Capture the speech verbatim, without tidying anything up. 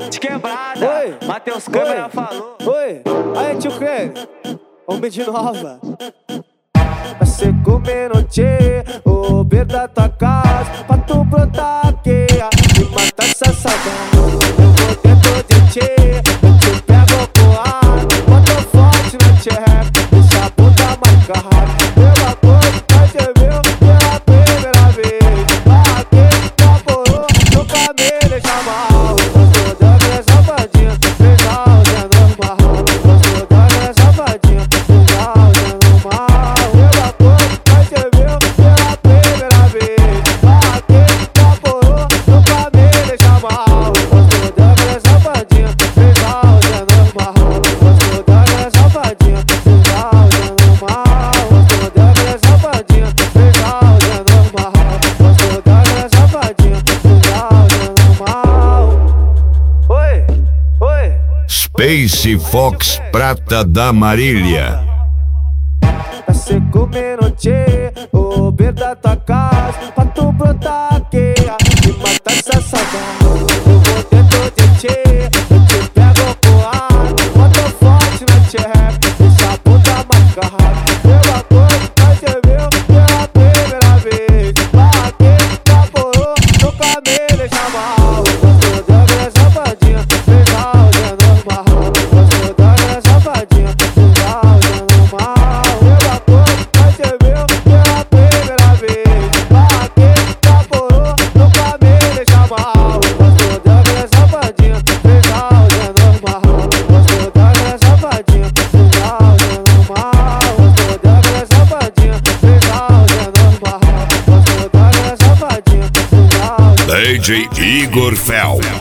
de quebrada. Oi. Matheus Câmara Oi. falou. Oi, aí tio Creme, homem de nova. Você comendo tchê, o beiro da tua casa, pra tu brotar aqui e matar essa saudade. Eu vou dentro de tchê, eu te pego pro ar, boto forte no tcheco, deixa a bunda marcada. Pela coisa que você viu pela primeira vez, aquele que namorou, nunca me deixa mal. Gostou da minha safadinha, legal, é normal. Gostou da minha safadinha, legal, é normal. Pela coisa que você viu pela primeira vez, aquele que namorou, nunca me deixa mal. Gostou da minha safadinha, legal, é normal. Gostou da minha safadinha, legal, é normal. Gostou da minha safadinha, legal, é normal. Gostou da minha safadinha, legal, é normal. Oi, oi. Space Fox Prata da Marília. Você comendo tchê, o beiro da tua casa, pra tu brotar aqui e matar essa saudade. Eu vou dentro de tchê, eu te pego pro ar, boto forte na tcheca, deixa a bunda marcada. Pela coisa que você viu pela primeira vez, aquele que namorou, nunca me deixa mal. Gostou da minha safadinha, legal, é normal. Gostou da minha safadinha, legal, é normal. Pela coisa que você viu pela primeira vez, aquele que namorou, nunca me deixa mal. Gostou da minha safadinha, legal, é normal. Gostou da minha safadinha, legal, é normal. Gostou da minha safadinha, legal, é normal. Gostou da minha safadinha, legal. D J Igor Fel.